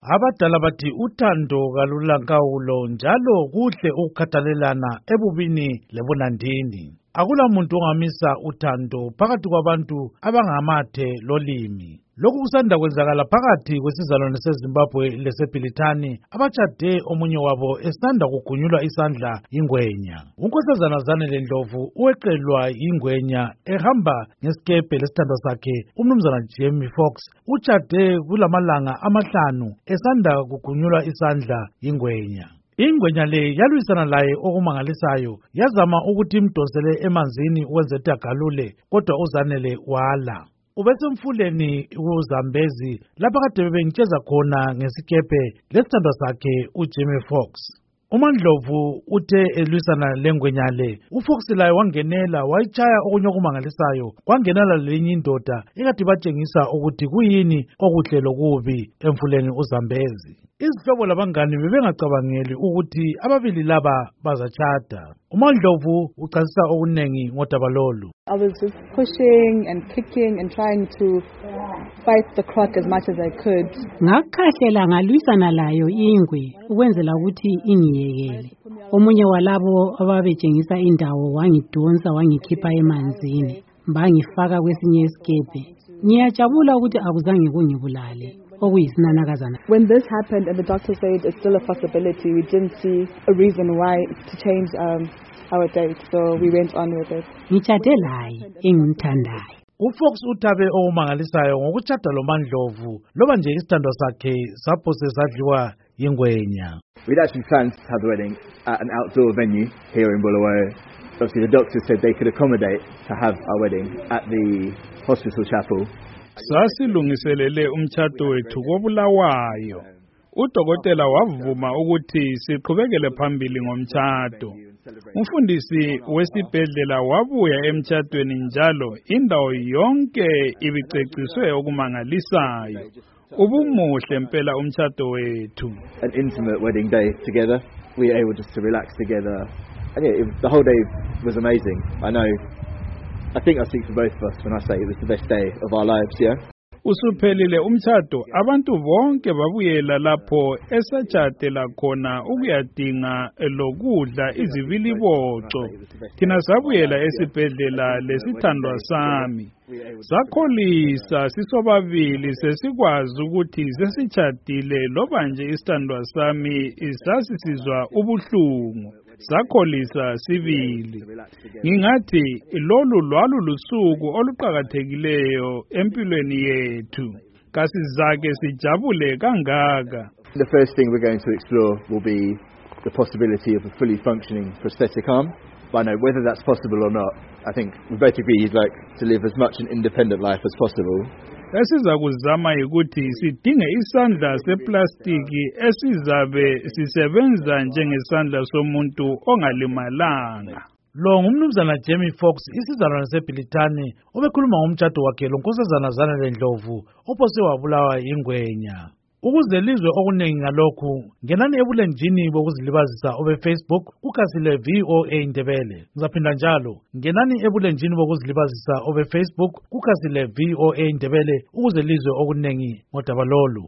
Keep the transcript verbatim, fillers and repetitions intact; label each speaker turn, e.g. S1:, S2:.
S1: Abadala bathi uthando kalulankawulo njalo kuhle ukukhathalelana ebubini lebunandini. Akula muntu ongamisa uthando phakathi kwabantu abangamathe lolimi. Lokhu kusanda kwenzakala phakathi kwesizalwane seZimbabwe leseBrithani abatshade omunye wabo esanda kugunyulwa isandla ingwenya. Unkosazana Zanele Ndlovu uweqelwa ingwenya ehamba ngesikepe lesithandwa sakhe umnumzana Jamie Fox utshade kulamalanga amahlanu esanda kugunyulwa isandla ingwenya. Ingwenya le yalwisana laye okumangalisayo yazama ukuthi imdosele emanzini ukwenza agalule kodwa uZanele wala. Ubesemfuleni uZambezi lapha kade bebengitsheza khona ngesikepe lesithandwa sakhe uJimmy Fox. UMandlovu uthe elwisana lengwenya le uFox laye wangenela wayitshaya okunye okumangalisayo kwangenela lelinye indoda ekade batshengisa ukuthi kuyini okuhle lokubi emfuleni uZambezi. Izihlobo labangani bebengacabangeli ukuthi ababili laba bazatshada. uMandlovu uchasisa okunengi ngodaba lolu.
S2: I was just pushing and kicking and trying to fight the croc as much as I could.
S3: Ngakhahlela ngalwisana layo ingwe ukwenzela ukuthi ingiyekele. Omunye walabo ababetshengisa indawo wangidonsa wangikhipha emanzini bangifaka kwesinye isikepe. Ngiyajabula ukuthi akuzange kungibulale.
S2: When this happened and the doctor said it's still a possibility, we didn't see a reason why to change um, our date, so we went on with it.
S1: uFox uthabe okumangalisayo ngokutshada loMandlovu loba nje isithandwa sakhe saphose sadliwa yingwenya.
S4: We'd actually planned to have the wedding at an outdoor venue here in Bulawayo. Obviously the doctor said they could accommodate to have our wedding at the hospital chapel.
S5: Sasilungiselele umtshato wethu koBulawayo. Udokotela wavuma ukuthi siqhubekele phambili ngomtshato. Umfundisi wesibhedlela wabuya emtshatweni njalo indawo yonke ibiceciswe okumangalisayo. Ubumuhle impela umtshato wethu.
S4: An intimate wedding day together. We were able just to relax together. And yeah, it, the whole day was amazing. I know I think I speak for both of us when I say it was the best day of our lives, yeah?
S5: Usuphelile umtshato abantu bonke babuyela lapho esatshadela khona ukuyadinga lokudla izibiliboco. Thina sabuyela esibhedlela lesithandwa sami. Sakholisa sisobabili sesikwazi ukuthi sesitshadile loba nje isithandwa sami sasisizwa ubuhlungu. Sakholisa sibili. Ngingathi lolu lwalu lusuku oluqhakathekileyo empilweni yethu. Kasizake sijabule kangaka.
S4: The first thing we're going to explore will be the possibility of a fully functioning prosthetic arm. But I know whether that's possible or not, I think we both agree he'd like to live as much an independent life as possible.
S5: Esiza kuzama ukuthi sidinge isandla seplastiki esizabe sisebenza njengesandla somuntu ongalimalanga.
S1: Lo ngumnumzana Jamie Fox isizalwane seBrithani obekhuluma ngomtshato wakhe lonkosazana Zanele Ndlovu ophose wabulawa ingwenya. Ukuze lizwe okunengi ngalokhu ngenani ebulenjini bokuzilibazisa obe Facebook kukhasile V O A Ndebele. Ngizaphinda njalo ngenani ebulenjini bokuzilibazisa obe Facebook kukhasile V O A Ndebele ukuze lizwe okunengi ngodaba lolu.